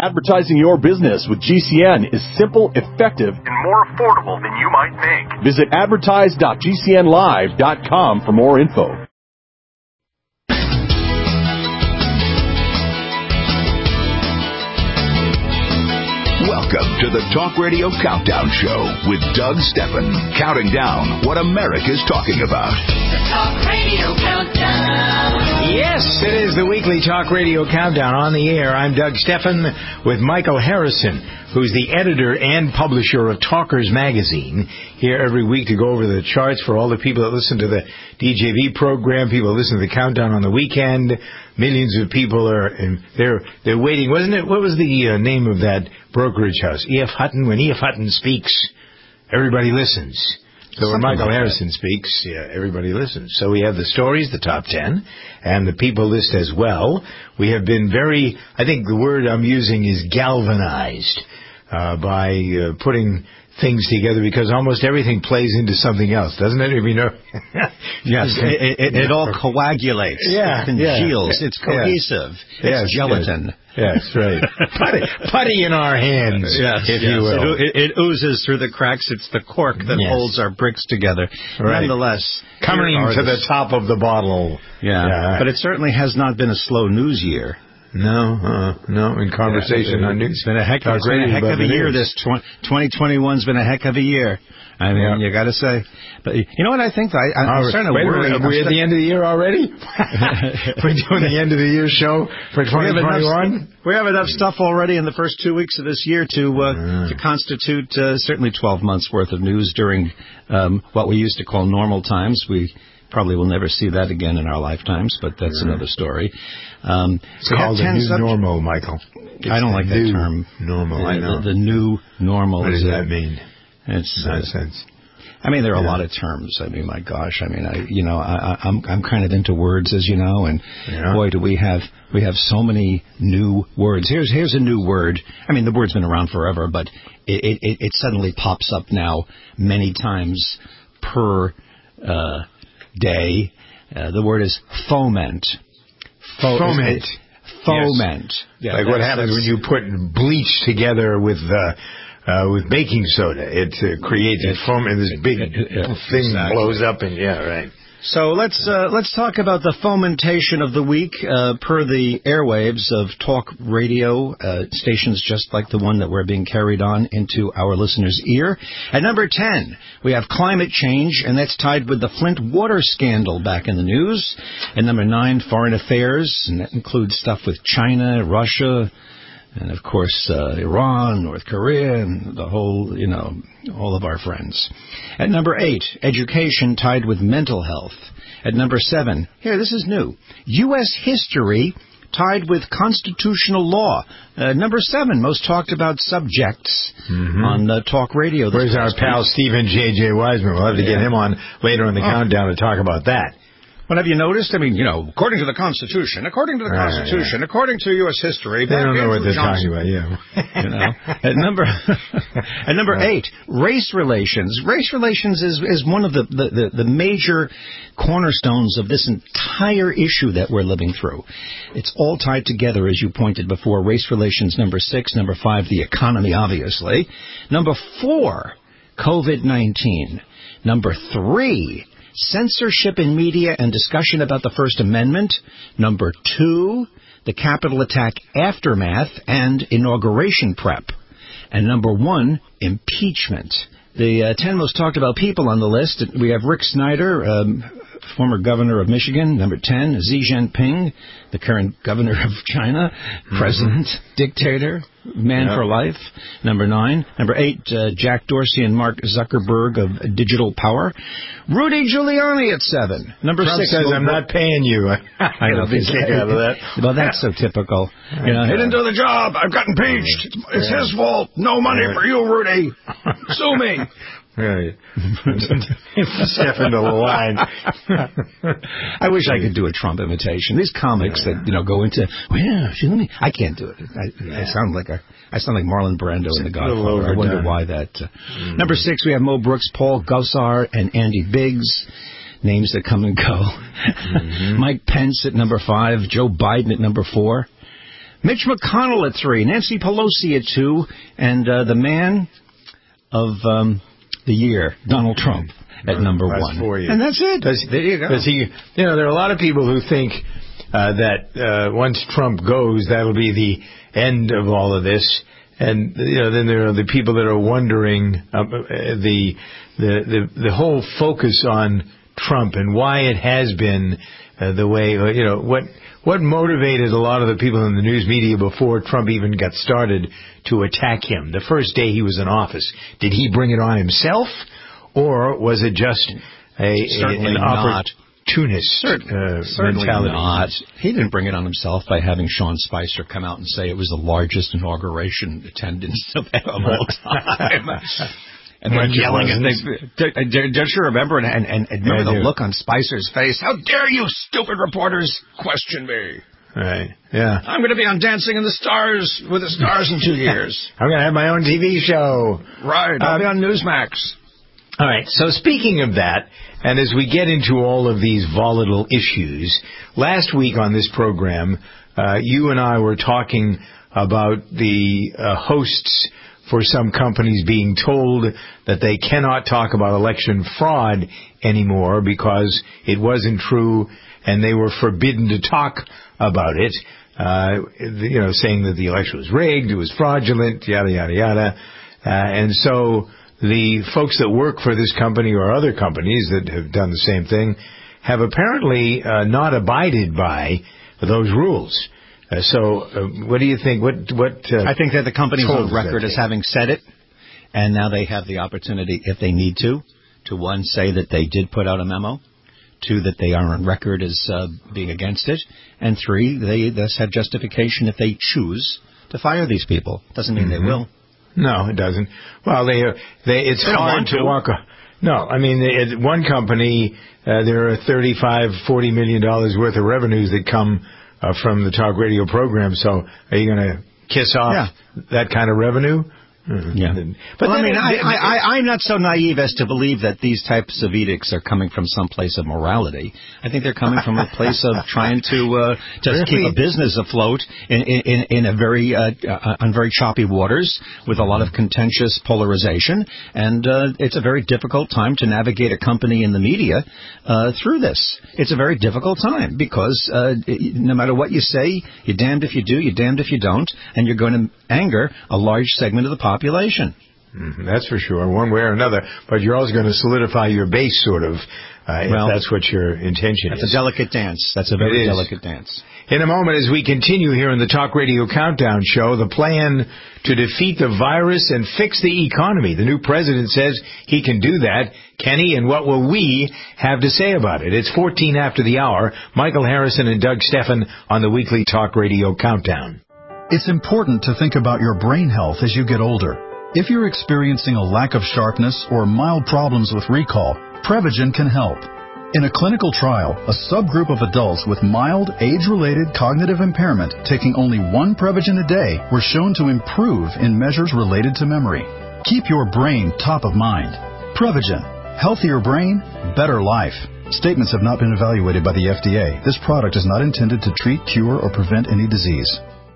Advertising your business with GCN is simple, effective, and more affordable than you might think. Visit advertise.gcnlive.com for more info. Welcome to the Talk Radio Countdown Show with Doug Steffen, counting down what America's talking about. The Talk Radio Countdown. Yes, it is the weekly Talk Radio Countdown on the air. I'm Doug Steffen with Michael Harrison, who's the editor and publisher of Talkers Magazine, here every week to go over the charts for all the people that listen to the DJV program, people that listen to the Countdown on the weekend. Millions of people they're waiting. Wasn't it? What was the name of that brokerage house? E.F. Hutton. When E.F. Hutton speaks, everybody listens. So when Michael Harrison speaks, everybody listens. So we have the stories, the top 10, and the people list as well. We have been very, I think the word I'm using is galvanized by putting things together, because almost everything plays into something else, doesn't it? If you know, yes, it all coagulates. Yeah, it congeals. It's cohesive. It's gelatin. Yes, right. Putty in our hands, if you will. It oozes through the cracks. It's the cork that holds our bricks together. Right. Nonetheless, coming to the top of the bottle. Yeah, but it certainly has not been a slow news year. No, in conversation on news. It's been a heck of a year. This 2021's been a heck of a year. I mean, you got to say. But you know what I think? I'm starting to worry. Are we at the end of the year already? We're doing the end of the year show for 2021? We have enough stuff already in the first 2 weeks of this year to constitute certainly 12 months worth of news during what we used to call normal times. We probably will never see that again in our lifetimes, but that's another story. It's called the new normal, Michael. I don't like that term. Normal, I know. The new normal. What does that mean? It's nonsense. I mean, there are a lot of terms. I mean, my gosh. I mean, I'm kind of into words, as you know, and boy, do we have so many new words. Here's a new word. I mean, the word's been around forever, but it suddenly pops up now many times per day. The word is foment. Foment. Yeah, like what happens when you put bleach together with baking soda. It creates foam, and this big thing blows up, and right. So let's talk about the fomentation of the week per the airwaves of talk radio stations just like the one that we're being carried on into our listeners' ear. At number 10, we have climate change, and that's tied with the Flint water scandal back in the news. At number 9, foreign affairs, and that includes stuff with China, Russia, and, of course, Iran, North Korea, and the whole, all of our friends. At number 8, education tied with mental health. At number 7, this is new, U.S. history tied with constitutional law. Number 7, most talked about subjects on talk radio. Where's our pal Stephen J.J. Wiseman? We'll have to get him on later in the countdown to talk about that. Well, have you noticed? I mean, according to the Constitution, according to U.S. history, they don't know what they're talking about. At number 8, race relations. Race relations is one of the major cornerstones of this entire issue that we're living through. It's all tied together, as you pointed before. Race relations, number 6. Number 5, the economy, obviously. Number 4, COVID-19. Number 3, censorship in media and discussion about the First Amendment. Number 2, the Capitol attack aftermath and inauguration prep. And number 1, impeachment. The 10 most talked about people on the list. We have Rick Snyder, former governor of Michigan. Number 10, Xi Jinping, the current governor of China, president, dictator, man for life. Number 9. Number 8, Jack Dorsey and Mark Zuckerberg of Digital Power. Rudy Giuliani at 7. Number Trump 6 says, I'm not paying you. I know. Out of that. Well, that's so typical. He didn't do the job. I've gotten impeached. It's his fault. No money for you, Rudy. Sue me. Right. Step into the line. I wish I could do a Trump imitation. These comics that go into, I can't do it. I sound like Marlon Brando in The Godfather. I wonder why that. Number 6, we have Mo Brooks, Paul Gosar, and Andy Biggs. Names that come and go. Mike Pence at number 5. Joe Biden at number 4. Mitch McConnell at 3, Nancy Pelosi at 2, and the man of the year, Donald Trump, at number 1. 4 years. And that's it. There you go. There are a lot of people who think that once Trump goes, that'll be the end of all of this. And then there are the people that are wondering the whole focus on Trump and why it has been the way, what motivated a lot of the people in the news media before Trump even got started to attack him the first day he was in office. Did he bring it on himself, or was it just an opportunist Certainly mentality? Not. He didn't bring it on himself by having Sean Spicer come out and say it was the largest inauguration attendance of all time. And then yelling at don't you remember? And remember the look on Spicer's face? How dare you, stupid reporters, question me? Right, yeah. I'm going to be on Dancing in the Stars with the Stars in 2 years. I'm going to have my own TV show. Right, I'll be on Newsmax. All right, so speaking of that, and as we get into all of these volatile issues, last week on this program, you and I were talking about the hosts for some companies being told that they cannot talk about election fraud anymore because it wasn't true and they were forbidden to talk about it, saying that the election was rigged, it was fraudulent, yada, yada, yada. And so the folks that work for this company or other companies that have done the same thing have apparently not abided by those rules. What do you think? I think that the company's on record as having said it, and now they have the opportunity, if they need to one, say that they did put out a memo, 2, that they are on record as being against it, and 3, they thus have justification if they choose to fire these people. Doesn't mean they will. No, it doesn't. Well, it's hard to walk. No, I mean, one company, there are $35-40 million worth of revenues that come from the talk radio program. So are you going to kiss off that kind of revenue? Yeah. But I'm not so naive as to believe that these types of edicts are coming from some place of morality. I think they're coming from a place of trying to just keep a business afloat in a very on very choppy waters with a lot of contentious polarization, and it's a very difficult time to navigate a company in the media through this. It's a very difficult time because no matter what you say, you're damned if you do, you're damned if you don't, and you're going to anger a large segment of the population. That's for sure, one way or another. But you're also going to solidify your base, sort of, if that's what your intention is. That's a delicate dance. That's a very delicate dance. In a moment, as we continue here in the Talk Radio Countdown Show, the plan to defeat the virus and fix the economy. The new president says he can do that. Can he? And what will we have to say about it? It's 14 after the hour. Michael Harrison and Doug Steffen on the weekly Talk Radio Countdown. It's important to think about your brain health as you get older. If you're experiencing a lack of sharpness or mild problems with recall, Prevagen can help. In a clinical trial, a subgroup of adults with mild, age-related cognitive impairment taking only 1 Prevagen a day were shown to improve in measures related to memory. Keep your brain top of mind. Prevagen. Healthier brain, better life. Statements have not been evaluated by the FDA. This product is not intended to treat, cure, or prevent any disease.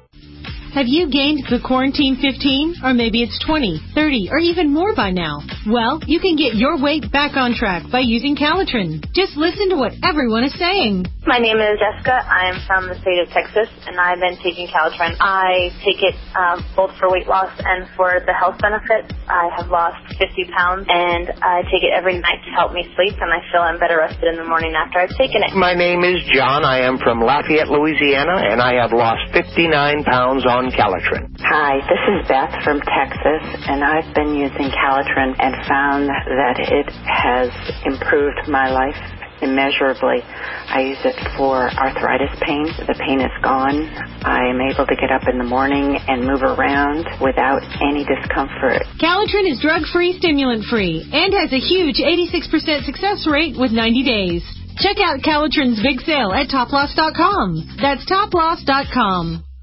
Have you gained the quarantine 15? Or maybe it's 20, 30, or even more by now? Well, you can get your weight back on track by using Calitrin. Just listen to what everyone is saying. My name is Jessica. I'm from the state of Texas, and I've been taking Calitrin. I take it both for weight loss and for the health benefits. I have lost 50 pounds, and I take it every night to help me sleep, and I feel I'm better rested in the morning after I've taken it. My name is John. I am from Lafayette, Louisiana, and I have lost 59 pounds on Calitrin. Hi, this is Beth from Texas, and I've been using Calitrin and found that it has improved my life immeasurably. I use it for arthritis pain. The pain is gone. I am able to get up in the morning and move around without any discomfort. Calitrin is drug-free, stimulant-free, and has a huge 86% success rate with 90 days. Check out Calitrin's big sale at toploss.com. That's toploss.com.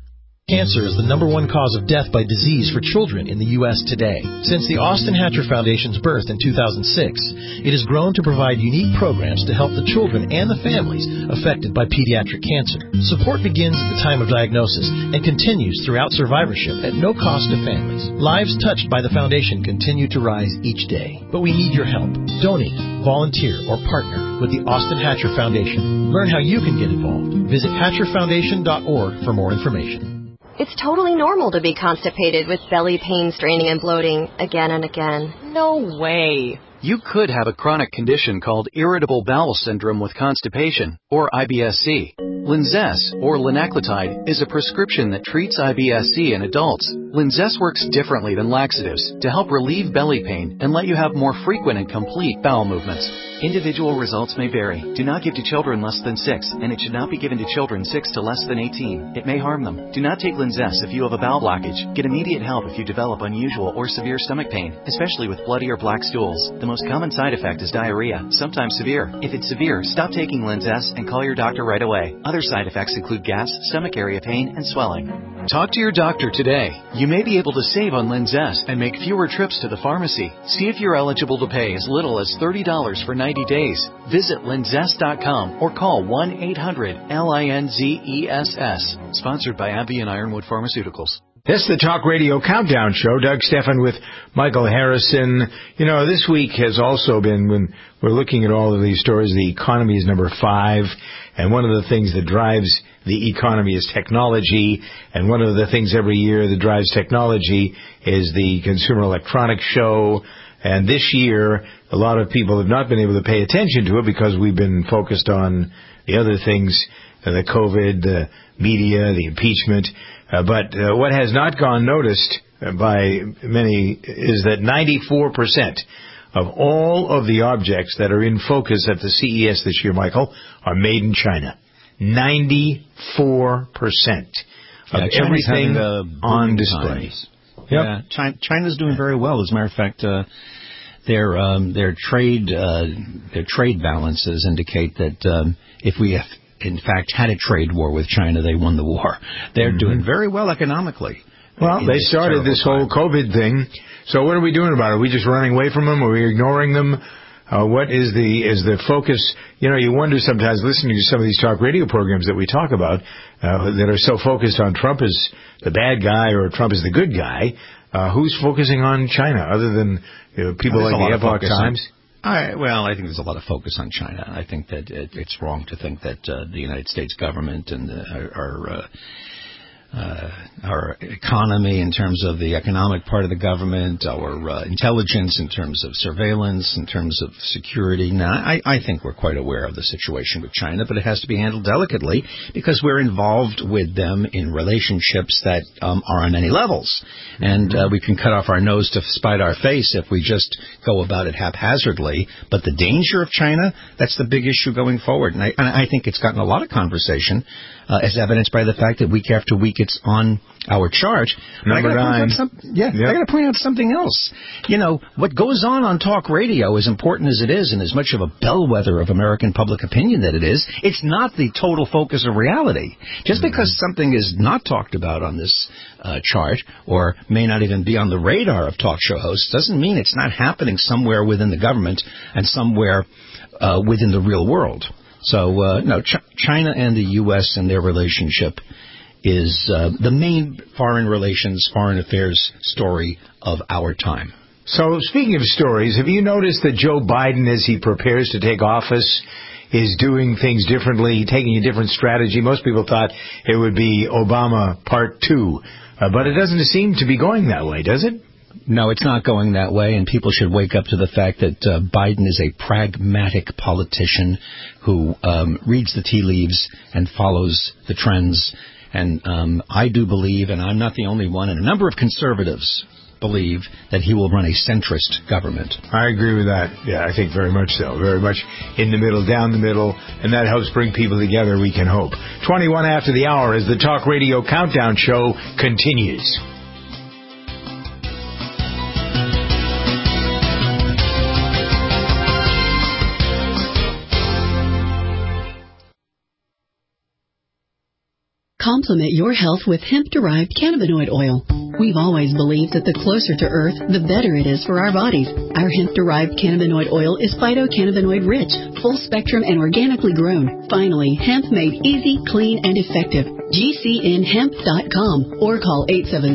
Cancer is the #1 cause of death by disease for children in the U.S. today. Since the Austin Hatcher Foundation's birth in 2006, it has grown to provide unique programs to help the children and the families affected by pediatric cancer. Support begins at the time of diagnosis and continues throughout survivorship at no cost to families. Lives touched by the foundation continue to rise each day. But we need your help. Donate, volunteer, or partner with the Austin Hatcher Foundation. Learn how you can get involved. Visit HatcherFoundation.org for more information. It's totally normal to be constipated with belly pain, straining, and bloating again and again. No way. You could have a chronic condition called irritable bowel syndrome with constipation, or IBS-C. Linzess, or linaclotide, is a prescription that treats IBS-C in adults. Linzess works differently than laxatives to help relieve belly pain and let you have more frequent and complete bowel movements. Individual results may vary. Do not give to children less than 6, and it should not be given to children 6 to less than 18. It may harm them. Do not take Linzess if you have a bowel blockage. Get immediate help if you develop unusual or severe stomach pain, especially with bloody or black stools. The most common side effect is diarrhea, sometimes severe. If it's severe, stop taking Linzess and call your doctor right away. Other side effects include gas, stomach area pain, and swelling. Talk to your doctor today. You may be able to save on Linzess and make fewer trips to the pharmacy. See if you're eligible to pay as little as $30 for 90 days. Visit linzess.com or call 1-800-LINZESS. Sponsored by AbbVie and Ironwood Pharmaceuticals. This is the Talk Radio Countdown Show. Doug Stephan with Michael Harrison. You know, this week has also been, when we're looking at all of these stories, the economy is number 5. And one of the things that drives the economy is technology. And one of the things every year that drives technology is the Consumer Electronics Show. And this year, a lot of people have not been able to pay attention to it because we've been focused on the other things, the COVID, the media, the impeachment. But what has not gone noticed by many is that 94% of all of the objects that are in focus at the CES this year, Michael, are made in China. 94% of everything on display. Yep. Yeah, China's doing very well. As a matter of fact, their trade balances indicate that if we have, in fact, had a trade war with China, they won the war. They're doing very well economically. Well, they started this whole COVID thing. So what are we doing about it? Are we just running away from them? Are we ignoring them? What is the focus? You know, you wonder sometimes listening to some of these talk radio programs that we talk about that are so focused on Trump as the bad guy or Trump as the good guy. Who's focusing on China other than people like the Epoch Times? I think there's a lot of focus on China. I think that it's wrong to think that the United States government and our economy in terms of the economic part of the government, our intelligence in terms of surveillance, in terms of security. Now, I think we're quite aware of the situation with China, but it has to be handled delicately because we're involved with them in relationships that are on many levels. And we can cut off our nose to spite our face if we just go about it haphazardly. But the danger of China, that's the big issue going forward. And I think it's gotten a lot of conversation, as evidenced by the fact that week after week it's on our chart. Number 9. I got to point out something else. You know, what goes on talk radio, as important as it is and as much of a bellwether of American public opinion that it is, it's not the total focus of reality. Just because something is not talked about on this chart or may not even be on the radar of talk show hosts doesn't mean it's not happening somewhere within the government and somewhere within the real world. So, no, China and the U.S. and their relationship is the main foreign relations, foreign affairs story of our time. So, speaking of stories, have you noticed that Joe Biden, as he prepares to take office, is doing things differently, taking a different strategy? Most people thought it would be Obama Part 2, but it doesn't seem to be going that way, does it? No, it's not going that way, and people should wake up to the fact that Biden is a pragmatic politician who reads the tea leaves and follows the trends. And I do believe, and I'm not the only one, and a number of conservatives believe that he will run a centrist government. I agree with that. Yeah, I think very much so. Very much in the middle, down the middle, and that helps bring people together, we can hope. 21 after the hour as the Talk Radio Countdown Show continues. Complement your health with hemp-derived cannabinoid oil. We've always believed that the closer to Earth, the better it is for our bodies. Our hemp-derived cannabinoid oil is phytocannabinoid-rich, full-spectrum, and organically grown. Finally, hemp made easy, clean, and effective. GCNhemp.com or call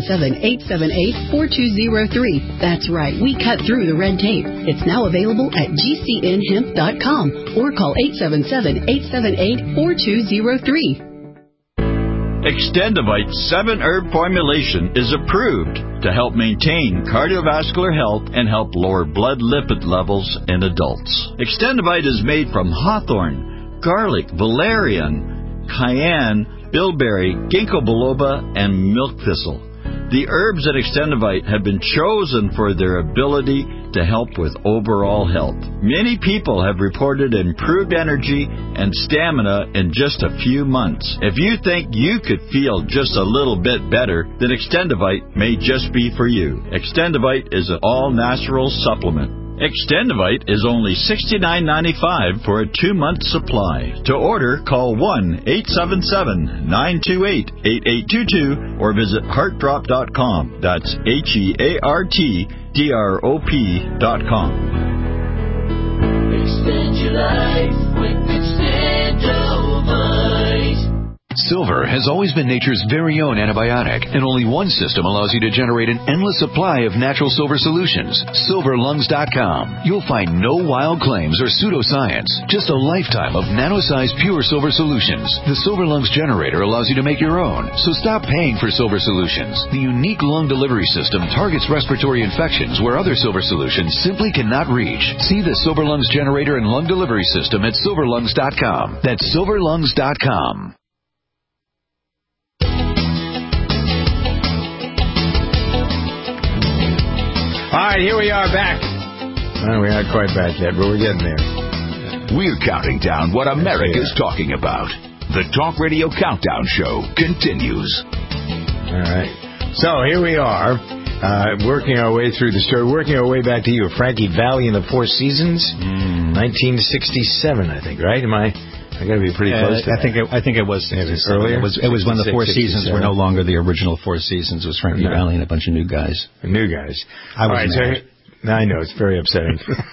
877-878-4203. That's right, we cut through the red tape. It's now available at GCNhemp.com or call 877-878-4203. Extendivite 7-herb formulation is approved to help maintain cardiovascular health and help lower blood lipid levels in adults. Extendivite is made from hawthorn, garlic, valerian, cayenne, bilberry, ginkgo biloba, and milk thistle. The herbs at Extendivite have been chosen for their ability to help with overall health. Many people have reported improved energy and stamina in just a few months. If you think you could feel just a little bit better, then Extendivite may just be for you. Extendivite is an all-natural supplement. Extendivite is only $69.95 for a 2-month supply. To order, call 1-877-928-8822 or visit heartdrop.com. That's HEARTDROP.com. Extend your life with Extendivite. Silver has always been nature's very own antibiotic, and only one system allows you to generate an endless supply of natural silver solutions. SilverLungs.com. You'll find no wild claims or pseudoscience, just a lifetime of nano-sized pure silver solutions. The Silver Lungs generator allows you to make your own, so stop paying for silver solutions. The unique lung delivery system targets respiratory infections where other silver solutions simply cannot reach. See the Silver Lungs generator and lung delivery system at SilverLungs.com. That's SilverLungs.com. All right, here we are back. Well, we're not quite back yet, but we're getting there. We're counting down what America's talking about. The Talk Radio Countdown Show continues. All right. So here we are, working our way through the story, working our way back to you. Frankie Valli and the Four Seasons, 1967, I think, right? I got to be pretty close to that. I think it was earlier. It was when the Four Seasons were no longer the original Four Seasons. It was Frankie Valli and a bunch of new guys. New guys. I know, it's very upsetting.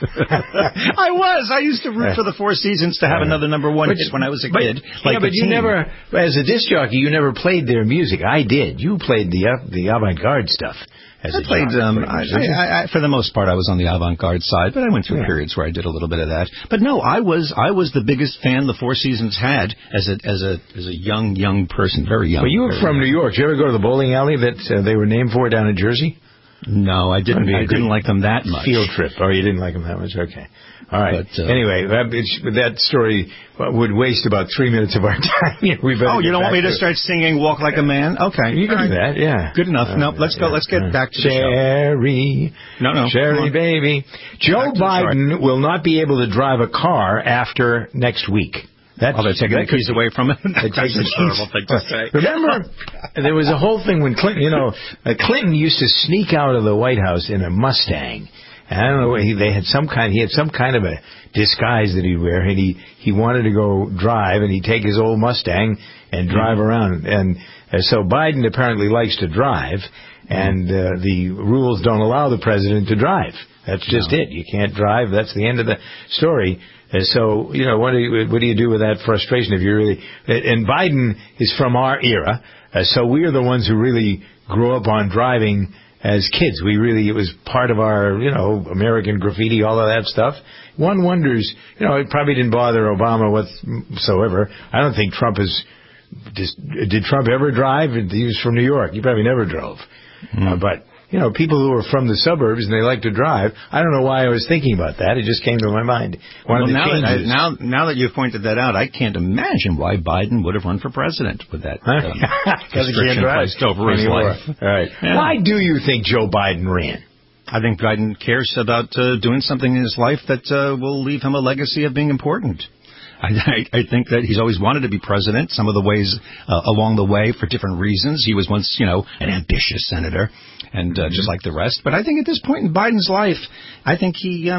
I used to root for the Four Seasons to have another number one hit when I was a kid. But you never, as a disc jockey, you never played their music. I did. You played the avant-garde stuff. I played, for the most part, I was on the avant-garde side, but I went through periods where I did a little bit of that. But no, I was the biggest fan the Four Seasons had as a young person, very young. But you were from New York. Did you ever go to the bowling alley that they were named for down in Jersey? No, I didn't. I didn't like them that much. Field trip. Oh, you didn't like them that much? Okay. All right. But, anyway, that story would waste about 3 minutes of our time. You don't want me to start singing "Walk Like a Man"? Okay, you can do that. Yeah. Good enough. No, let's go. Let's get back to Sherry. The show. No, Sherry, baby. Joe Biden will not be able to drive a car after next week. They're taking the keys away from it. That's a terrible thing to say. Remember, there was a whole thing when Clinton, Clinton used to sneak out of the White House in a Mustang. And I don't know, he had some kind of a disguise that he'd wear, and he wanted to go drive, and he'd take his old Mustang and drive around. And so Biden apparently likes to drive, and the rules don't allow the president to drive. That's just it. You can't drive. That's the end of the story. So, what do you do with that frustration if you really... And Biden is from our era, so we are the ones who really grew up on driving as kids. It was part of our, American graffiti, all of that stuff. One wonders, it probably didn't bother Obama whatsoever. I don't think Trump did Trump ever drive? He was from New York. He probably never drove. But... people who are from the suburbs and they like to drive. I don't know why I was thinking about that. It just came to my mind. Now that you've pointed that out, I can't imagine why Biden would have run for president with that restriction placed over his life. All right. Yeah. Why do you think Joe Biden ran? I think Biden cares about doing something in his life that will leave him a legacy of being important. I think that he's always wanted to be president, some of the ways along the way for different reasons. He was once, an ambitious senator, and just like the rest. But I think at this point in Biden's life, I think he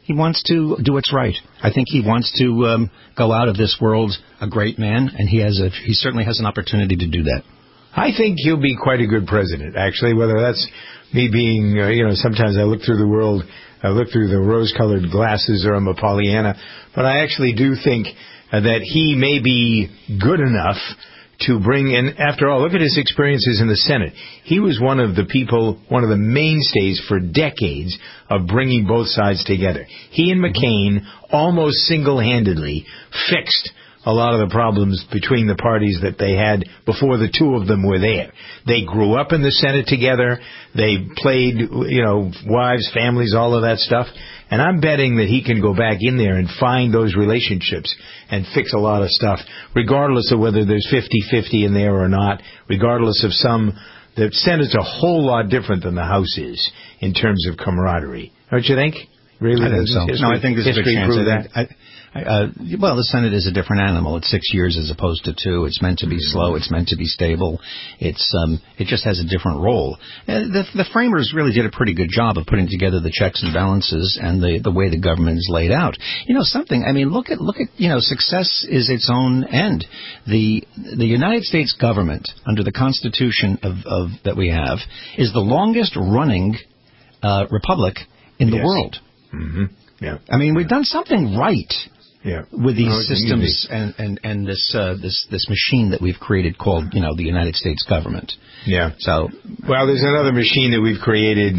He wants to do what's right. I think he wants to go out of this world a great man, and he certainly has an opportunity to do that. I think he'll be quite a good president, actually, whether that's me being, sometimes I look through the world, I look through the rose-colored glasses, or I'm a Pollyanna, but I actually do think that he may be good enough to bring in, after all, look at his experiences in the Senate. He was one of the mainstays for decades of bringing both sides together. He and McCain almost single-handedly fixed a lot of the problems between the parties that they had before the two of them were there. They grew up in the Senate together. They played, wives, families, all of that stuff. And I'm betting that he can go back in there and find those relationships and fix a lot of stuff, regardless of whether there's 50-50 in there or not, regardless of the Senate's a whole lot different than the House is in terms of camaraderie. Don't you think? Really? I think so. I think there's a good chance of that. Well, the Senate is a different animal. It's 6 years as opposed to 2. It's meant to be slow. It's meant to be stable. It just has a different role. The framers really did a pretty good job of putting together the checks and balances and the way the government is laid out. Look at success is its own end. The United States government, under the Constitution of that we have, is the longest running republic in the world. Mm-hmm. Yeah. We've done something right. Yeah. With these systems and this machine that we've created called, the United States government. Yeah. So, well, there's another machine that we've created,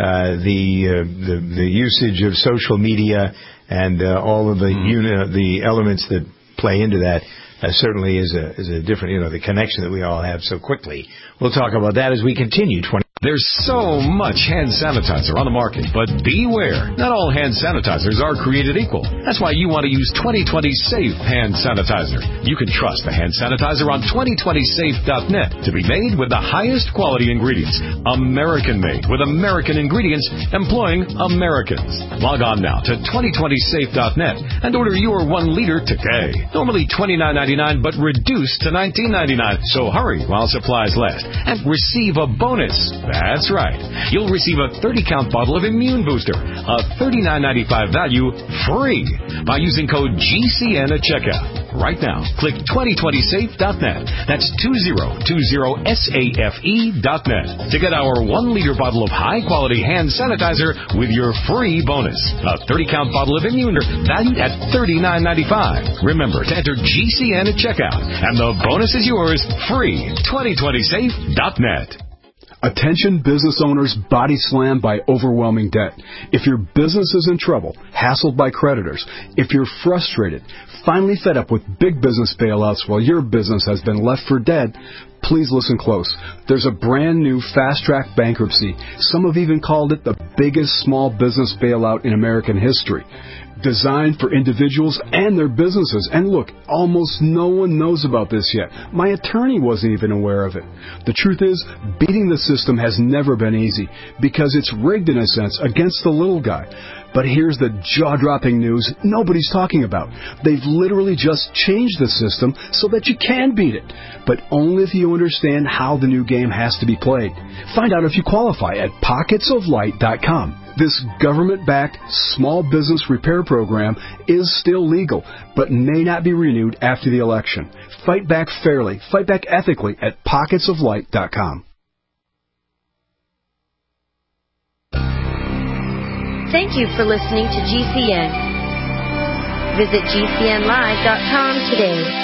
the usage of social media and all of the elements that play into that. Certainly is a different, the connection that we all have so quickly. We'll talk about that as we continue. There's so much hand sanitizer on the market, but beware. Not all hand sanitizers are created equal. That's why you want to use 2020 Safe Hand Sanitizer. You can trust the hand sanitizer on 2020safe.net to be made with the highest quality ingredients. American-made with American ingredients employing Americans. Log on now to 2020safe.net and order your 1 liter today. Normally $29.99, but reduced to $19.99. So hurry while supplies last and receive a bonus. That's right. You'll receive a 30-count bottle of Immune Booster, a $39.95 value, free by using code GCN at checkout. Right now, click 2020safe.net. That's 2020safe.net to get our 1 liter bottle of high-quality hand sanitizer with your free bonus. A 30-count bottle of Immune valued at $39.95. Remember to enter GCN at checkout, and the bonus is yours, free. 2020safe.net. Attention business owners body slammed by overwhelming debt. If your business is in trouble, hassled by creditors, if you're frustrated, finally fed up with big business bailouts while your business has been left for dead, please listen close. There's a brand new fast-track bankruptcy. Some have even called it the biggest small business bailout in American history. Designed for individuals and their businesses. And look, almost no one knows about this yet. My attorney wasn't even aware of it. The truth is, beating the system has never been easy because it's rigged in a sense against the little guy. But here's the jaw-dropping news nobody's talking about. They've literally just changed the system so that you can beat it, but only if you understand how the new game has to be played. Find out if you qualify at pocketsoflight.com. This government-backed small business repair program is still legal, but may not be renewed after the election. Fight back fairly, fight back ethically at pocketsoflight.com. Thank you for listening to GCN. Visit GCNlive.com today.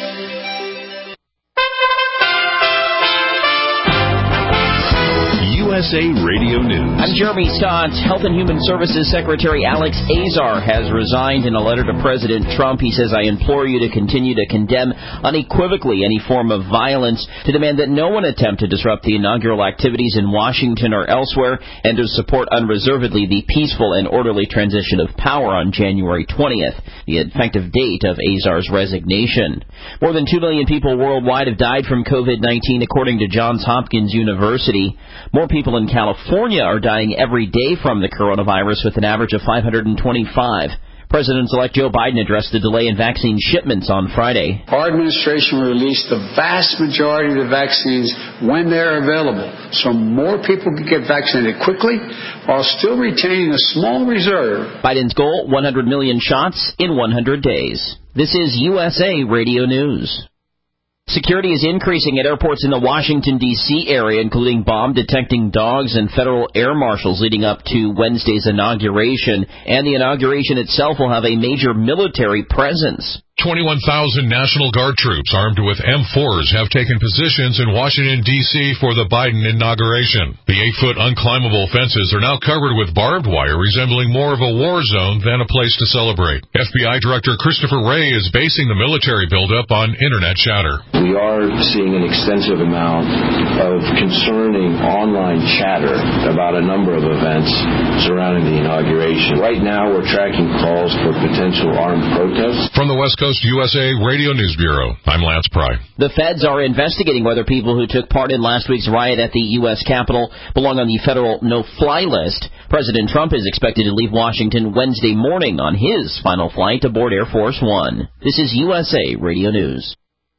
USA Radio News. I'm Jeremy Stott. Health and Human Services Secretary Alex Azar has resigned. In a letter to President Trump, he says, I implore you to continue to condemn unequivocally any form of violence, to demand that no one attempt to disrupt the inaugural activities in Washington or elsewhere, and to support unreservedly the peaceful and orderly transition of power on January 20th, the effective date of Azar's resignation. More than 2 million people worldwide have died from COVID-19, according to Johns Hopkins University. More people in California are dying every day from the coronavirus, with an average of 525. President-elect Joe Biden addressed the delay in vaccine shipments on Friday. Our administration will release the vast majority of the vaccines when they're available, so more people can get vaccinated quickly while still retaining a small reserve. Biden's goal, 100 million shots in 100 days. This is USA Radio News. Security is increasing at airports in the Washington, D.C. area, including bomb-detecting dogs and federal air marshals leading up to Wednesday's inauguration. And the inauguration itself will have a major military presence. 21,000 National Guard troops armed with M4s have taken positions in Washington, D.C. for the Biden inauguration. The 8-foot unclimbable fences are now covered with barbed wire, resembling more of a war zone than a place to celebrate. FBI Director Christopher Wray is basing the military buildup on Internet chatter. We are seeing an extensive amount of concerning online chatter about a number of events surrounding the inauguration. Right now, we're tracking calls for potential armed protests. From the West Coast USA Radio News Bureau, I'm Lance Pry. The feds are investigating whether people who took part in last week's riot at the U.S. Capitol belong on the federal no-fly list. President Trump is expected to leave Washington Wednesday morning on his final flight aboard Air Force One. This is USA Radio News.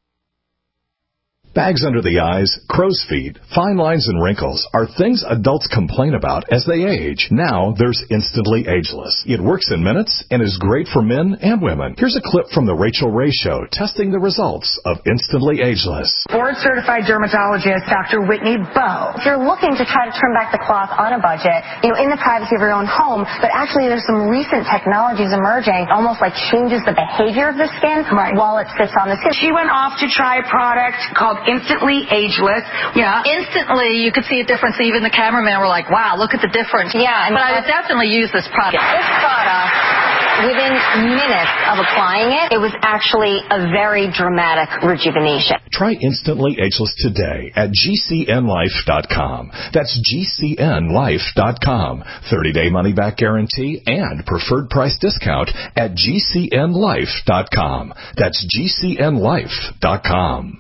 Bags under the eyes, crow's feet, fine lines, and wrinkles are things adults complain about as they age. Now there's Instantly Ageless. It works in minutes and is great for men and women. Here's a clip from the Rachel Ray Show testing the results of Instantly Ageless. Board-certified dermatologist Dr. Whitney Bowe. If you're looking to try to turn back the clock on a budget, in the privacy of your own home, but actually there's some recent technologies emerging, almost like changes the behavior of the skin while it sits on the skin. She went off to try a product called Instantly Ageless. Yeah. Instantly, you could see a difference. Even the cameramen were like, wow, look at the difference. Yeah. But I would definitely use this product. This product, within minutes of applying it, it was actually a very dramatic rejuvenation. Try Instantly Ageless today at GCNlife.com. That's GCNlife.com. 30-day money-back guarantee and preferred price discount at GCNlife.com. That's GCNlife.com.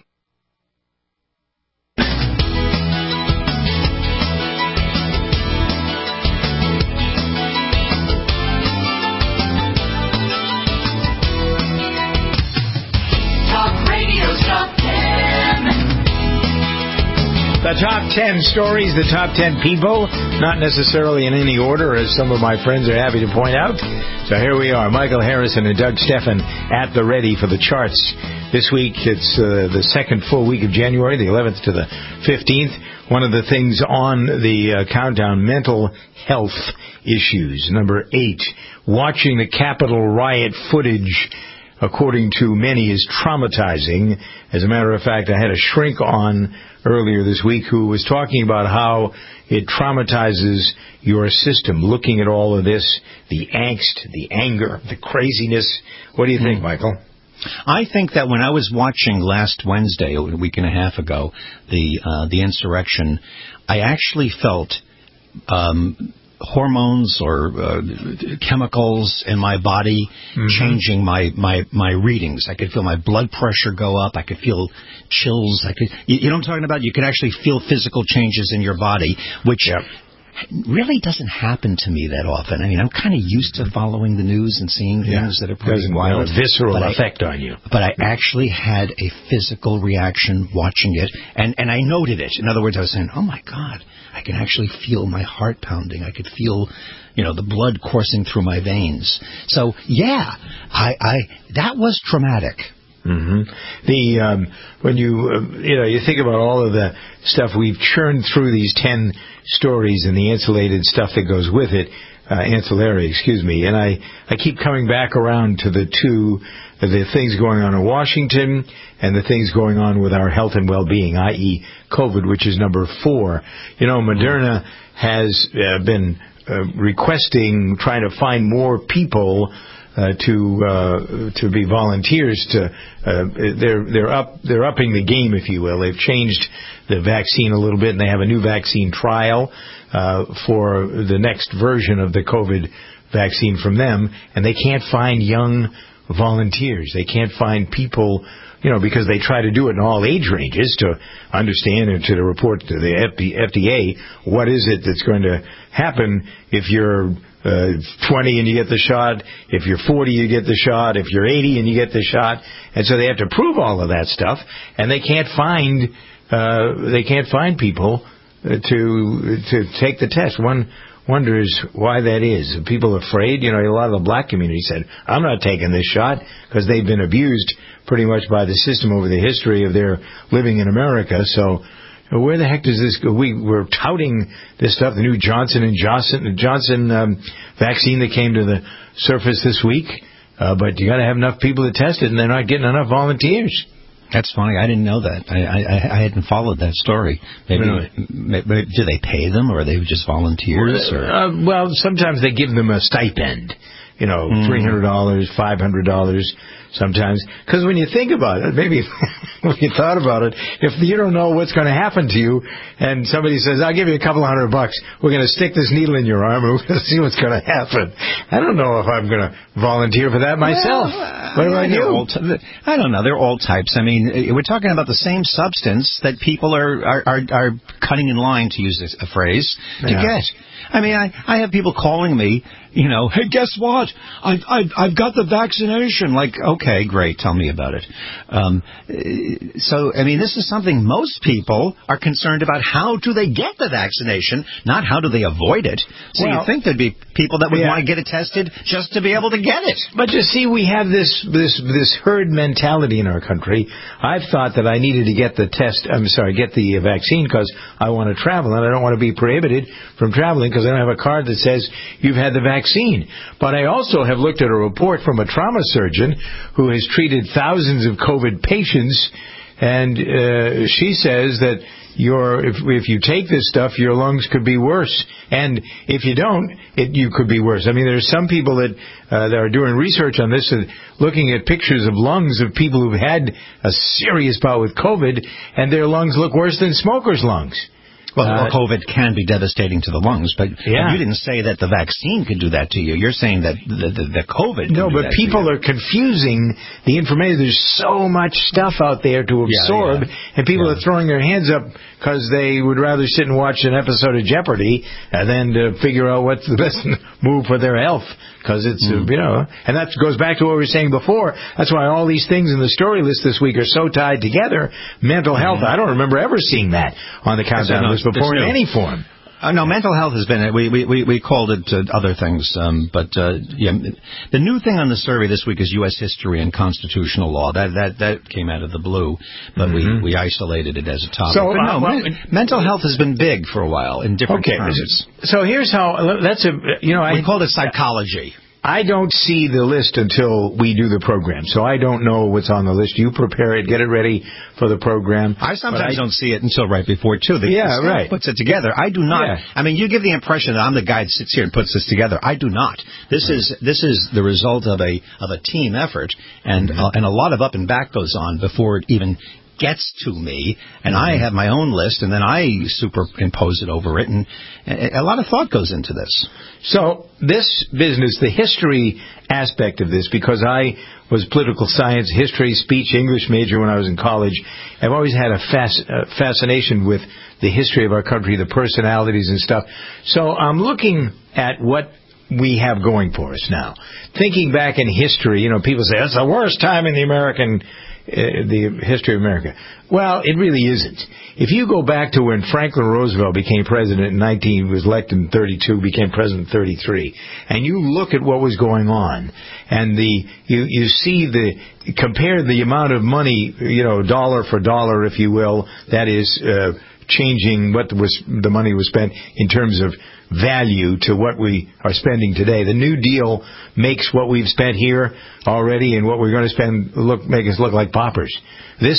The top 10 stories, the top 10 people, not necessarily in any order, as some of my friends are happy to point out. So here we are, Michael Harrison and Doug Steffen at the ready for the charts. This week, it's the second full week of January, the 11th to the 15th. One of the things on the countdown, mental health issues. Number 8, watching the Capitol riot footage, according to many, is traumatizing. As a matter of fact, I had a shrink on earlier this week who was talking about how it traumatizes your system, looking at all of this, the angst, the anger, the craziness. What do you think, Michael? I think that when I was watching last Wednesday, a week and a half ago, the insurrection, I actually felt hormones or chemicals in my body changing my readings. I could feel my blood pressure go up. I could feel chills. You know what I'm talking about? You could actually feel physical changes in your body, which really doesn't happen to me that often. I mean, I'm kind of used to following the news and seeing things that are pretty wild. Have a visceral effect on you. But I actually had a physical reaction watching it, and I noted it. In other words, I was saying, oh, my God, I can actually feel my heart pounding. I could feel, the blood coursing through my veins. So, yeah, that was traumatic. When you think about all of the stuff we've churned through, these 10 stories and the insulated stuff that goes with it, ancillary, excuse me, and I keep coming back around to the things going on in Washington and the things going on with our health and well-being, i.e. COVID, which is number 4. Moderna has been requesting, trying to find more people to be volunteers. They're upping the game, if you will. They've changed the vaccine a little bit, and they have a new vaccine trial for the next version of the COVID vaccine from them, and they can't find young volunteers. They can't find people, because they try to do it in all age ranges to understand and to report to the FDA what is it that's going to happen if you're 20 and you get the shot, if you're 40 you get the shot, if you're 80 and you get the shot, and so they have to prove all of that stuff, and they can't find people to take the test. One wonders why that is. Are people afraid? A lot of the black community said, I'm not taking this shot, because they've been abused pretty much by the system over the history of their living in America. So where the heck does this go? We're touting this stuff, the new Johnson vaccine that came to the surface this week, but you got to have enough people to test it, and they're not getting enough volunteers. That's funny. I didn't know that. I hadn't followed that story. Maybe do they pay them, or are they just volunteers? Well, sometimes they give them a stipend. $300, $500 sometimes. Because when you think about it, maybe when you thought about it, if you don't know what's going to happen to you, and somebody says, I'll give you a couple $100, we're going to stick this needle in your arm, and we're going to see what's going to happen. I don't know if I'm going to volunteer for that myself. What about you? I don't know. They're all types. I mean, we're talking about the same substance that people are cutting in line, to use a phrase, to get. I mean, I have people calling me, hey, guess what? I've got the vaccination. Like, okay, great. Tell me about it. So, I mean, this is something most people are concerned about. How do they get the vaccination, not how do they avoid it? So you think there'd be people that would want to get it tested just to be able to get it. But you see, we have this herd mentality in our country. I've thought that I needed to get the vaccine because I want to travel, and I don't want to be prohibited from traveling because I don't have a card that says you've had the vaccine. But I also have looked at a report from a trauma surgeon who has treated thousands of COVID patients, and she says that if you take this stuff, your lungs could be worse, and if you don't, you could be worse. I mean, there's some people that are doing research on this and looking at pictures of lungs of people who've had a serious bout with COVID, and their lungs look worse than smokers' lungs. Well, COVID can be devastating to the lungs, but you didn't say that the vaccine could do that to you. You're saying that the COVID can do that people are confusing the information. There's so much stuff out there to absorb, and people are throwing their hands up because they would rather sit and watch an episode of Jeopardy than to figure out what's the best move for their health. Because it's, and that goes back to what we were saying before. That's why all these things in the story list this week are so tied together. Mental health, I don't remember ever seeing that on the countdown list before in any form. No, mental health has been, we called it other things, but the new thing on the survey this week is U.S. history and constitutional law. That came out of the blue, but we isolated it as a topic. So, mental health has been big for a while in different terms. So here's how, we called it psychology. I don't see the list until we do the program, so I don't know what's on the list. You prepare it, get it ready for the program. I sometimes don't see it until right before, too. The right. Puts it together. I do not. Yeah. I mean, you give the impression that I'm the guy that sits here and puts this together. I do not. This is the result of a team effort, and a lot of up and back goes on before it even gets to me, and I have my own list, and then I superimpose it over it, and a lot of thought goes into this. So this business, the history aspect of this, because I was political science, history, speech, English major when I was in college, I've always had a fascination with the history of our country, the personalities and stuff. So I'm looking at what we have going for us now. Thinking back in history, people say, it's the worst time in the history of America. Well, it really isn't. If you go back to when Franklin Roosevelt became president was elected in 32, became president in 33, and you look at what was going on, and you see compare the amount of money, dollar for dollar, if you will, that is changing what the money was spent in terms of value to what we are spending today. The New Deal makes what we've spent here already and what we're going to spend make us look like paupers. The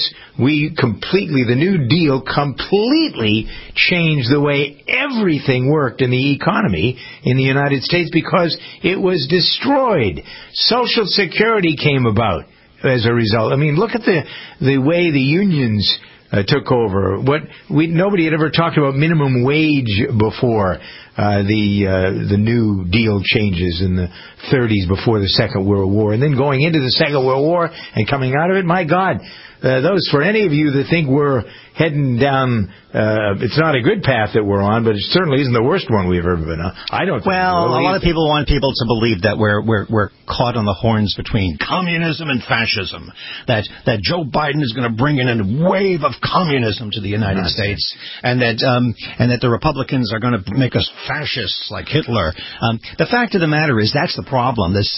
New Deal completely changed the way everything worked in the economy in the United States because it was destroyed. Social Security came about as a result. I mean, look at the way the unions took over. Nobody had ever talked about minimum wage before. the New Deal changes in the 30s before the Second World War, and then going into the Second World War and coming out of it. My God, those, for any of you that think we're heading down, it's not a good path that we're on, but it certainly isn't the worst one we've ever been on. I don't think Well, a lot of people want people to believe that we're caught on the horns between communism and fascism, that Joe Biden is going to bring in a wave of communism to the United States, and that the Republicans are going to make us fascists like Hitler. The fact of the matter is that's the problem. This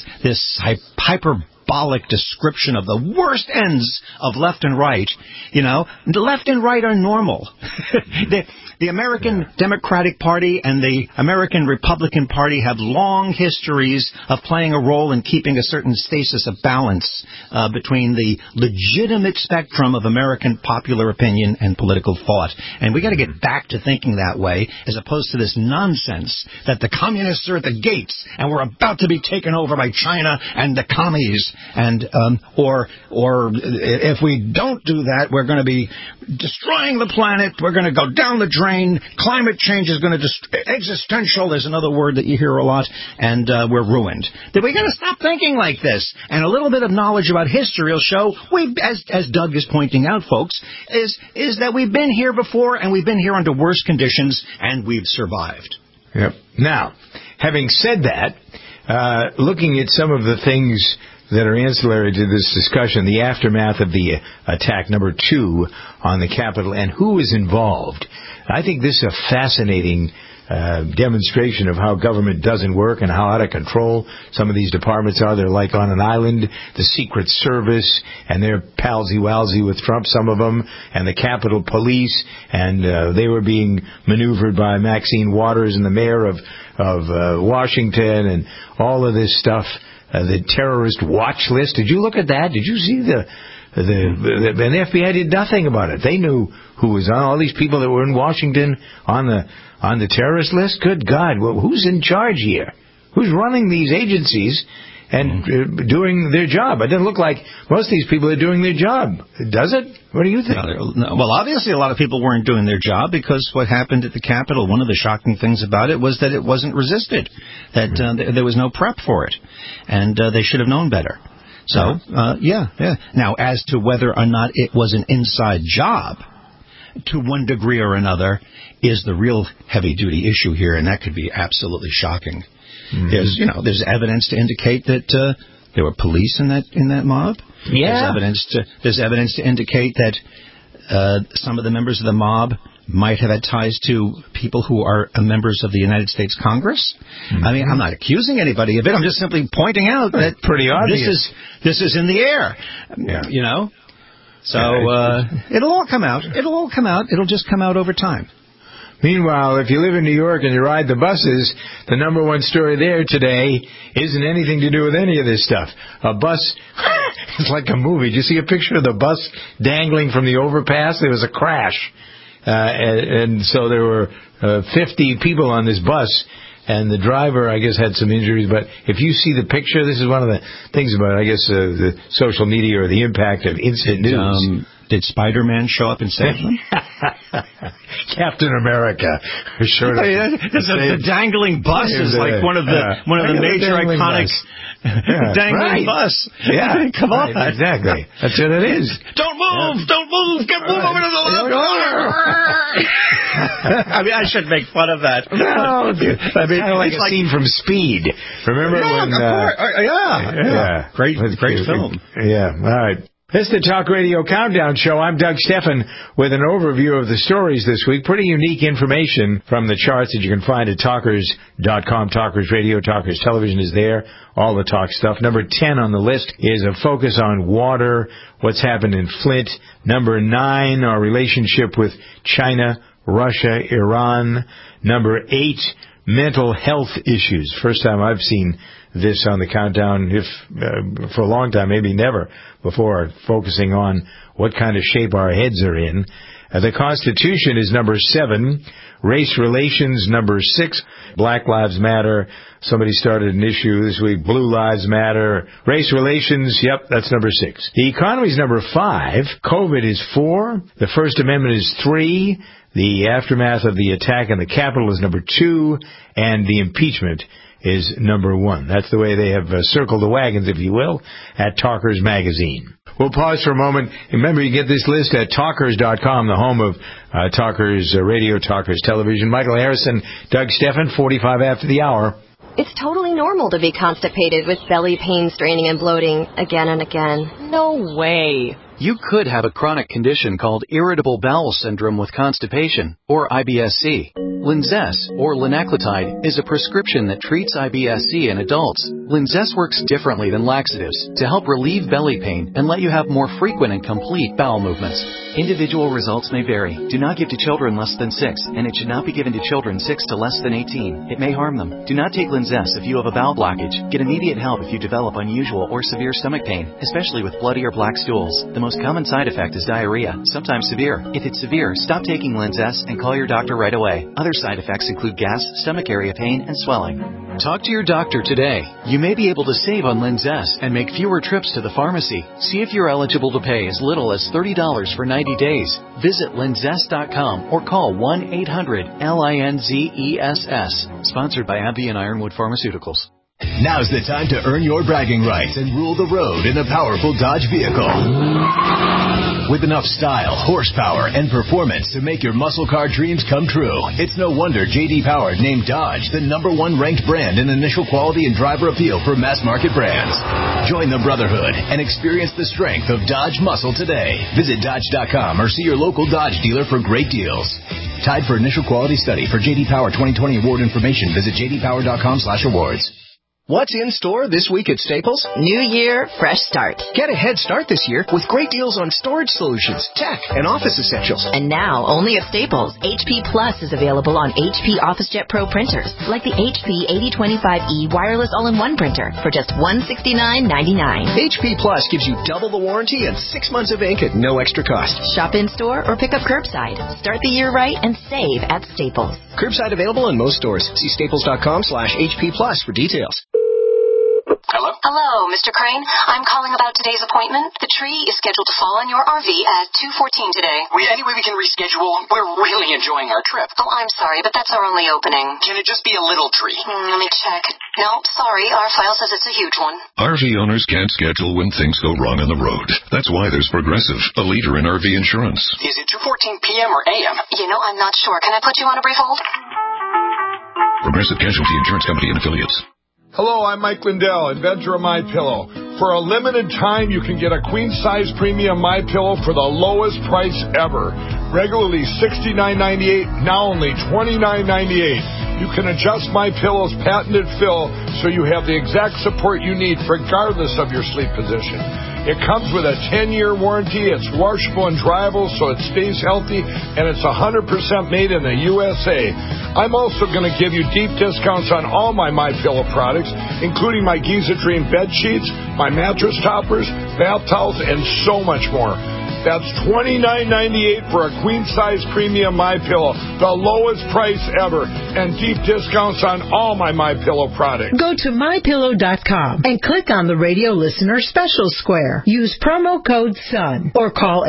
hyperbolic description of the worst ends of left and right. You know, the left and right are normal. The American Democratic Party and the American Republican Party have long histories of playing a role in keeping a certain stasis of balance between the legitimate spectrum of American popular opinion and political thought. And we got to get back to thinking that way, as opposed to this nonsense that the communists are at the gates and we're about to be taken over by China and the commies. And or if we don't do that, we're going to be destroying the planet. We're going to go down the drain. Climate change is going to existential. There's another word that you hear a lot, and we're ruined. That we got to stop thinking like this. And a little bit of knowledge about history will show, as Doug is pointing out, folks, is that we've been here before, and we've been here under worse conditions, and we've survived. Yep. Now, having said that, looking at some of the things that are ancillary to this discussion, the aftermath of the attack, number 2, on the Capitol, and who is involved. I think this is a fascinating demonstration of how government doesn't work and how out of control some of these departments are. They're like on an island. The Secret Service, and they're palsy-walsy with Trump, some of them, and the Capitol Police, and they were being maneuvered by Maxine Waters and the mayor of Washington, and all of this stuff. The terrorist watch list. Did you look at that? Did you see the FBI did nothing about it. They knew who was on all these people that were in Washington on the terrorist list. Good God, well, who's in charge here? Who's running these agencies and doing their job? It doesn't look like most of these people are doing their job. Does it? What do you think? Well, obviously a lot of people weren't doing their job, because what happened at the Capitol, one of the shocking things about it was that it wasn't resisted, that there was no prep for it, and they should have known better. So, yeah. Now, as to whether or not it was an inside job, to one degree or another, is the real heavy-duty issue here, and that could be absolutely shocking. Mm-hmm. There's evidence to indicate that there were police in that mob. Yeah. There's evidence to indicate that some of the members of the mob might have had ties to people who are members of the United States Congress. Mm-hmm. I mean, I'm not accusing anybody of it. I'm just simply pointing out that pretty obvious. This is in the air. Yeah. So it'll all come out. It'll just come out over time. Meanwhile, if you live in New York and you ride the buses, the number one story there today isn't anything to do with any of this stuff. A bus, it's like a movie. Did you see a picture of the bus dangling from the overpass? There was a crash. And so there were 50 people on this bus, and the driver, I guess, had some injuries. But if you see the picture, this is one of the things about, I guess, the social media or the impact of instant news. Did Spider-Man show up and save them? Captain America. Sure. The dangling bus is like one of the major iconic dangling bus. Yeah. Come on. Right, exactly. That's what it is. Don't move! Yeah. Don't move! Move over to the left! I mean, I should make fun of that. No, dude. I mean, it's like a scene from Speed. Remember when... Yeah. Great film. Yeah. All right. This is the Talk Radio Countdown Show. I'm Doug Steffen with an overview of the stories this week. Pretty unique information from the charts that you can find at Talkers.com. Talkers Radio, Talkers Television is there. All the talk stuff. Number 10 on the list is a focus on water, what's happened in Flint. Number 9, our relationship with China, Russia, Iran. Number 8, mental health issues. First time I've seen this on the countdown, for a long time, maybe never before, focusing on what kind of shape our heads are in. The Constitution is number 7. Race relations, number 6. Black Lives Matter. Somebody started an issue this week. Blue Lives Matter. Race relations, yep, that's number 6. The economy is number 5. COVID is 4. The First Amendment is 3. The aftermath of the attack on the Capitol is number 2, and the impeachment is number 1. That's the way they have circled the wagons, if you will, at Talkers Magazine. We'll pause for a moment. Remember, you get this list at Talkers.com, the home of Talkers Radio, Talkers Television. Michael Harrison, Doug Steffen, 45 after the hour. It's totally normal to be constipated with belly pain, straining, and bloating again and again. No way. You could have a chronic condition called irritable bowel syndrome with constipation, or IBS-C. Linzess, or linaclotide, is a prescription that treats IBS-C in adults. Linzess works differently than laxatives to help relieve belly pain and let you have more frequent and complete bowel movements. Individual results may vary. Do not give to children less than 6, and it should not be given to children 6 to less than 18. It may harm them. Do not take Linzess if you have a bowel blockage. Get immediate help if you develop unusual or severe stomach pain, especially with bloody or black stools. The most common side effect is diarrhea, sometimes severe. If it's severe, stop taking Linzess and call your doctor right away. Other side effects include gas, stomach area pain, and swelling. Talk to your doctor today. You may be able to save on Linzess and make fewer trips to the pharmacy. See if you're eligible to pay as little as $30 for 90 days. Visit linzess.com or call 1-800-LINZESS. Sponsored by AbbVie and Ironwood Pharmaceuticals. Now's the time to earn your bragging rights and rule the road in a powerful Dodge vehicle. With enough style, horsepower, and performance to make your muscle car dreams come true, it's no wonder J.D. Power named Dodge the #1 ranked brand in initial quality and driver appeal for mass market brands. Join the brotherhood and experience the strength of Dodge muscle today. Visit Dodge.com or see your local Dodge dealer for great deals. Tied for initial quality study. For J.D. Power 2020 award information, visit jdpower.com/awards. What's in store this week at Staples? New year, fresh start. Get a head start this year with great deals on storage solutions, tech, and office essentials. And now, only at Staples, HP Plus is available on HP OfficeJet Pro printers, like the HP 8025E wireless all-in-one printer for just $169.99. HP Plus gives you double the warranty and 6 months of ink at no extra cost. Shop in-store or pick up curbside. Start the year right and save at Staples. Curbside available in most stores. See staples.com/HP Plus for details. Hello? Hello, Mr. Crane. I'm calling about today's appointment. The tree is scheduled to fall on your RV at 2:14 today. Any way we can reschedule? We're really enjoying our trip. Oh, I'm sorry, but that's our only opening. Can it just be a little tree? Let me check. No, sorry. Our file says it's a huge one. RV owners can't schedule when things go wrong on the road. That's why there's Progressive, a leader in RV insurance. Is it 2:14 p.m. or a.m.? I'm not sure. Can I put you on a brief hold? Progressive Casualty Insurance Company and Affiliates. Hello, I'm Mike Lindell, inventor of MyPillow. For a limited time, you can get a queen-size premium MyPillow for the lowest price ever. Regularly $69.98, now only $29.98. You can adjust MyPillow's patented fill so you have the exact support you need regardless of your sleep position. It comes with a 10-year warranty. It's washable and dryable so it stays healthy, and it's 100% made in the USA. I'm also going to give you deep discounts on all my MyPillow products, including my Giza Dream bed sheets, my mattress toppers, bath towels, and so much more. That's $29.98 for a queen-size premium MyPillow, the lowest price ever, and deep discounts on all my MyPillow products. Go to MyPillow.com and click on the radio listener special square. Use promo code SUN or call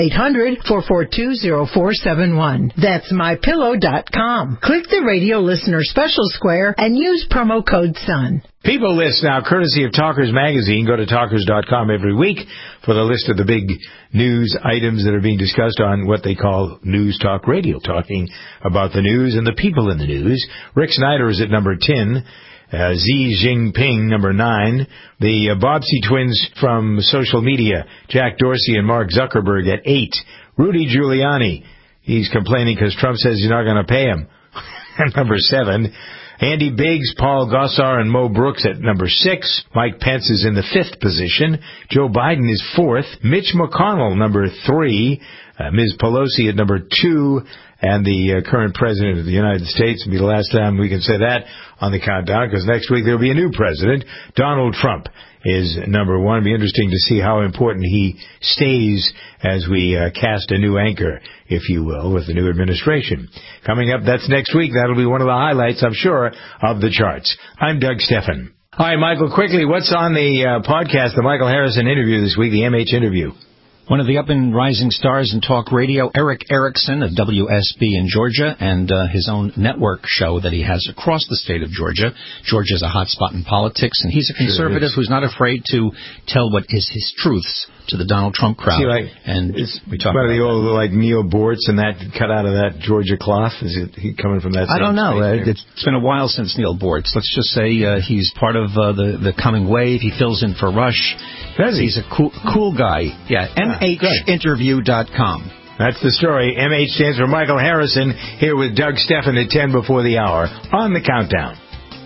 800-442-0471. That's MyPillow.com. Click the radio listener special square and use promo code SUN. People list now, courtesy of Talkers Magazine. Go to Talkers.com every week for the list of the big news items that are being discussed on what they call News Talk Radio, talking about the news and the people in the news. Rick Snyder is at number 10. Xi Jinping, number 9. The Bobbsey twins from social media, Jack Dorsey and Mark Zuckerberg at 8. Rudy Giuliani, he's complaining because Trump says he's not going to pay him. Number 7. Andy Biggs, Paul Gosar, and Mo Brooks at number 6. Mike Pence is in the 5th position. Joe Biden is 4th. Mitch McConnell, number 3. Ms. Pelosi at number 2. And the current president of the United States. It'll be the last time we can say that on the countdown, because next week there'll be a new president. Donald Trump is number 1. It'll be interesting to see how important he stays as we cast a new anchor, if you will, with the new administration. Coming up, that's next week. That'll be one of the highlights, I'm sure, of the charts. I'm Doug Steffen. All right, Michael, quickly, what's on the podcast, the Michael Harrison interview this week, the MH interview? One of the up-and-rising stars in talk radio, Eric Erickson of WSB in Georgia, and his own network show that he has across the state of Georgia. Georgia's a hot spot in politics, and he's a conservative who's not afraid to tell what is his truths to the Donald Trump crowd. And we talk about the old, like, Neil Bortz and that cut out of that Georgia cloth. Is he coming from that? I don't know. It's been a while since Neil Bortz. Let's just say he's part of the coming wave. He fills in for Rush. He's a cool guy. Yeah, MHinterview.com. That's the story. MH stands for Michael Harrison, here with Doug Stephan at 10 before the hour on the Countdown.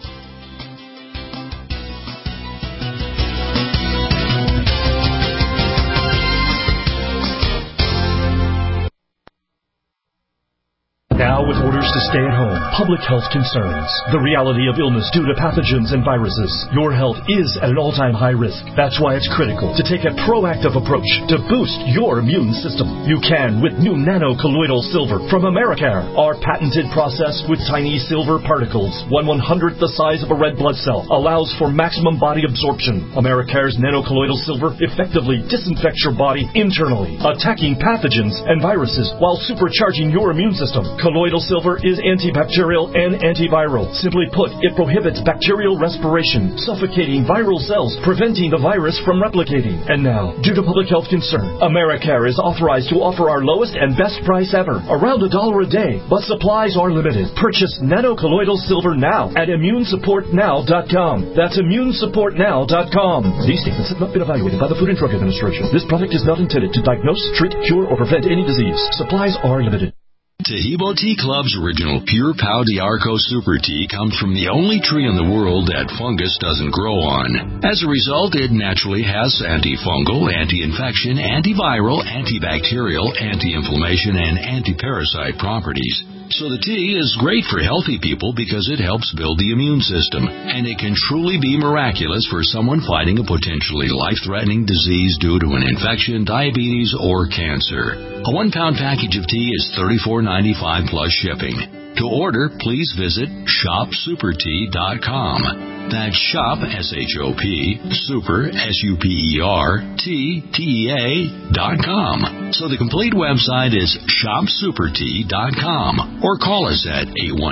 Now, with orders to stay at home, public health concerns, the reality of illness due to pathogens and viruses, your health is at an all-time high risk. That's why it's critical to take a proactive approach to boost your immune system. You can with new nano-colloidal silver from Americare. Our patented process with tiny silver particles, 1/100th the size of a red blood cell, allows for maximum body absorption. Americare's nano-colloidal silver effectively disinfects your body internally, attacking pathogens and viruses while supercharging your immune system. Colloidal silver is antibacterial and antiviral. Simply put, it prohibits bacterial respiration, suffocating viral cells, preventing the virus from replicating. And now, due to public health concern, Americare is authorized to offer our lowest and best price ever, around $1 a day, but supplies are limited. Purchase nano-colloidal silver now at immunesupportnow.com. That's immunesupportnow.com. These statements have not been evaluated by the Food and Drug Administration. This product is not intended to diagnose, treat, cure, or prevent any disease. Supplies are limited. Tahibo Tea Club's original Pure Pau d'Arco Super Tea comes from the only tree in the world that fungus doesn't grow on. As a result, it naturally has antifungal, anti-infection, antiviral, antibacterial, anti-inflammation, and anti-parasite properties. So the tea is great for healthy people because it helps build the immune system, and it can truly be miraculous for someone fighting a potentially life-threatening disease due to an infection, diabetes, or cancer. A 1-pound package of tea is $34.95 plus shipping. To order, please visit shopsupertea.com. That's shop, S-H-O-P, super, S-U-P-E-R, T-T-E-A.com. So the complete website is shopsupertea.com. Or call us at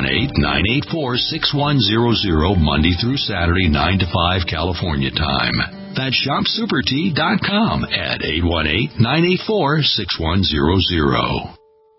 818-984-6100 Monday through Saturday, 9 to 5 California time. That's shopsupertea.com at 818-984-6100.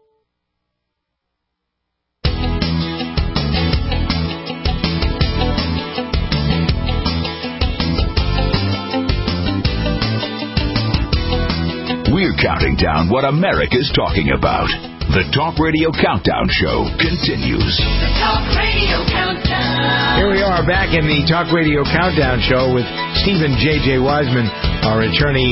We're counting down what America's talking about. The Talk Radio Countdown Show continues. The Talk Radio Countdown. Here we are back in the Talk Radio Countdown Show with Stephen J.J. Wiseman, our attorney.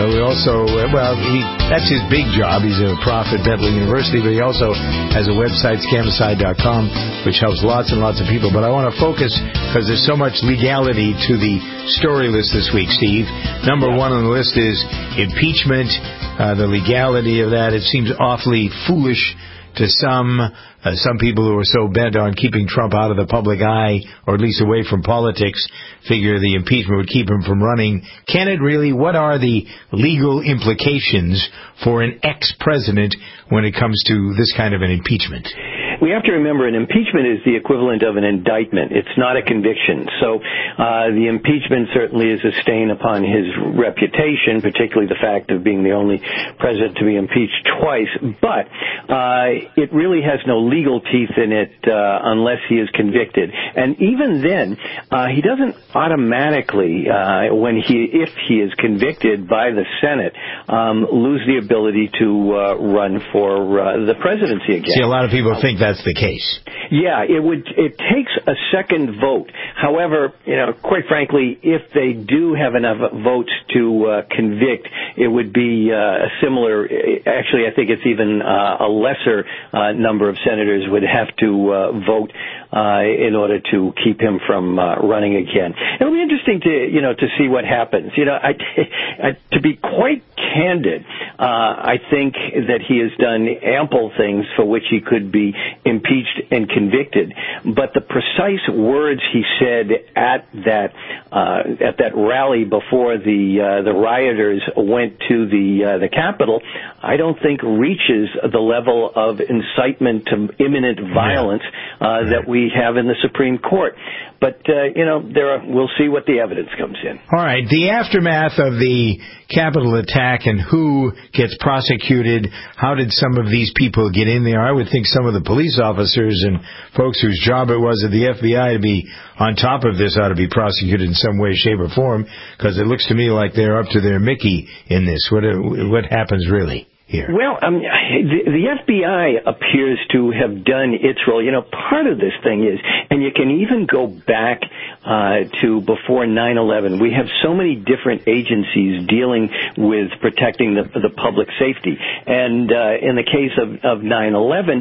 That's his big job. He's a prof at Bentley University, but he also has a website, scamicide.com, which helps lots and lots of people. But I want to focus, because there's so much legality to the story list this week, Steve. Number one on the list is impeachment. The legality of that, it seems awfully foolish to some people who are so bent on keeping Trump out of the public eye, or at least away from politics, figure the impeachment would keep him from running. Can it really? What are the legal implications for an ex-president when it comes to this kind of an impeachment? We have to remember an impeachment is the equivalent of an indictment. It's not a conviction. So the impeachment certainly is a stain upon his reputation, particularly the fact of being the only president to be impeached twice. But it really has no legal teeth in it unless he is convicted. And even then, he doesn't automatically, if he is convicted by the Senate, lose the ability to run for the presidency again. See, a lot of people think that's the case. Yeah, it takes a second vote. However, quite frankly, if they do have enough votes to convict, it would be a similar. Actually, I think it's even a lesser number of senators would have to vote in order to keep him from running again. It'll be interesting to see what happens. To be quite candid, I think that he has done ample things for which he could be impeached and convicted. But the precise words he said at that rally before the rioters went to the Capitol, I don't think reaches the level of incitement to imminent violence that we have in the Supreme Court. But, we'll see what the evidence comes in. All right. The aftermath of the Capitol attack and who gets prosecuted, how did some of these people get in there? I would think some of the police officers and folks whose job it was at the FBI to be on top of this ought to be prosecuted in some way, shape, or form, because it looks to me like they're up to their Mickey in this. What happens really here? Well, the FBI appears to have done its role. Part of this thing is, and you can even go back to before 9/11. We have so many different agencies dealing with protecting the public safety. And in the case of 9/11,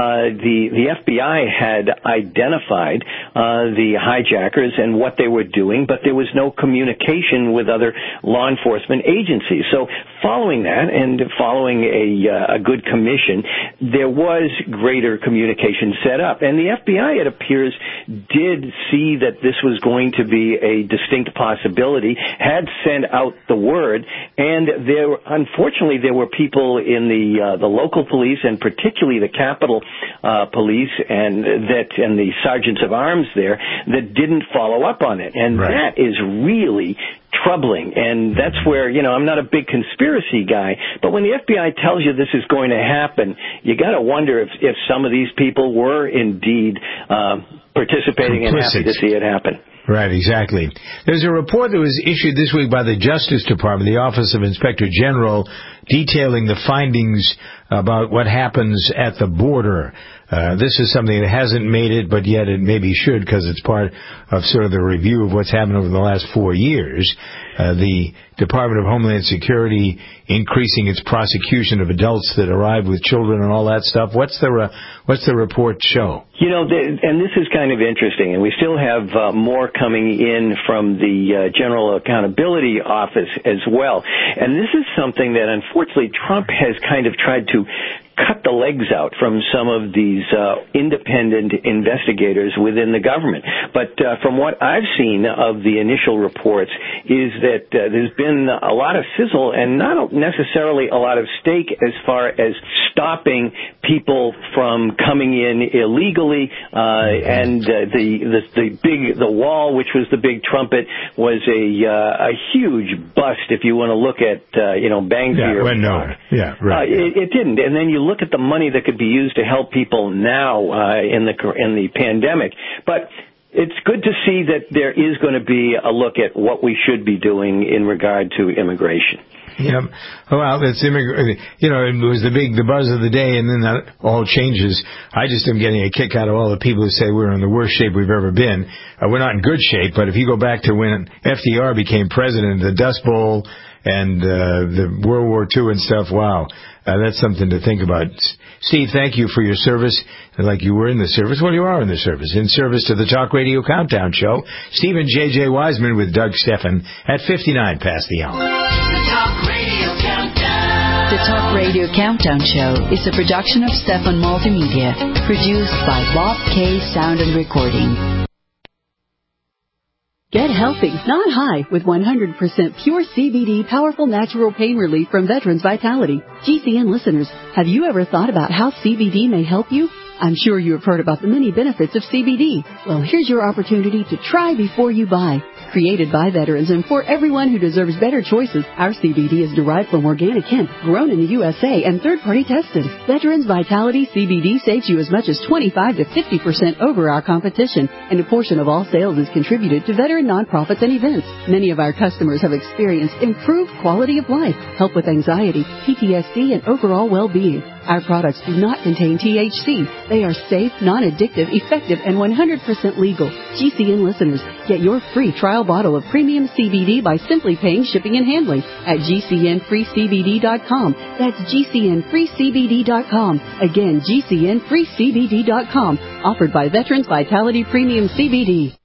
the FBI had identified the hijackers and what they were doing, but there was no communication with other law enforcement agencies. So following that and following a good commission, there was greater communication set up. And the FBI, it appears, did see that this was going to be a distinct possibility, had sent out the word, and unfortunately there were people in the local police and particularly the Capitol Police and the sergeants of arms there that didn't follow up on it. And that is really troubling, and that's where, I'm not a big conspiracy guy, but when the FBI tells you this is going to happen, you got to wonder if some of these people were indeed participating and happy to see it happen. Right, exactly. There's a report that was issued this week by the Justice Department, the Office of Inspector General, detailing the findings about what happens at the border. This is something that hasn't made it, but yet it maybe should, because it's part of sort of the review of what's happened over the last 4 years. The Department of Homeland Security increasing its prosecution of adults that arrive with children and all that stuff. What's the report show? And this is kind of interesting, and we still have more coming in from the General Accountability Office as well. And this is something that, unfortunately, Trump has kind of tried to cut the legs out from some of these independent investigators within the government. But from what I've seen of the initial reports is that there's been a lot of sizzle and not necessarily a lot of stake as far as stopping people from coming in illegally. And the wall, which was the big trumpet, was a huge bust. If you want to look at Bangor. It didn't. And then you look at the money that could be used to help people now in the pandemic. But it's good to see that there is going to be a look at what we should be doing in regard to immigration. Yeah, well, that's it was the buzz of the day, and then that all changes. I just am getting a kick out of all the people who say we're in the worst shape we've ever been. We're not in good shape, but if you go back to when FDR became president, the Dust Bowl and the World War II and stuff, wow, that's something to think about. Steve, thank you for your service. Like you were in the service. Well, you are in the service. In service to the Talk Radio Countdown Show. Steve and J.J. Wiseman with Doug Steffen at 59 past the hour. The Talk Radio Countdown. The Talk Radio Countdown Show is a production of Steffen Multimedia. Produced by Bob K. Sound and Recording. Get healthy, not high, with 100% pure CBD powerful natural pain relief from Veterans Vitality. GCN listeners, have you ever thought about how CBD may help you? I'm sure you have heard about the many benefits of CBD. Well, here's your opportunity to try before you buy. Created by veterans and for everyone who deserves better choices, our CBD is derived from organic hemp, grown in the USA, and third-party tested. Veterans Vitality CBD saves you as much as 25 to 50% over our competition, and a portion of all sales is contributed to veteran nonprofits and events. Many of our customers have experienced improved quality of life, help with anxiety, PTSD, and overall well-being. Our products do not contain THC. They are safe, non-addictive, effective, and 100% legal. GCN listeners, get your free trial bottle of premium CBD by simply paying shipping and handling at GCNFreeCBD.com. That's GCNFreeCBD.com. Again, GCNFreeCBD.com. Offered by Veterans Vitality Premium CBD.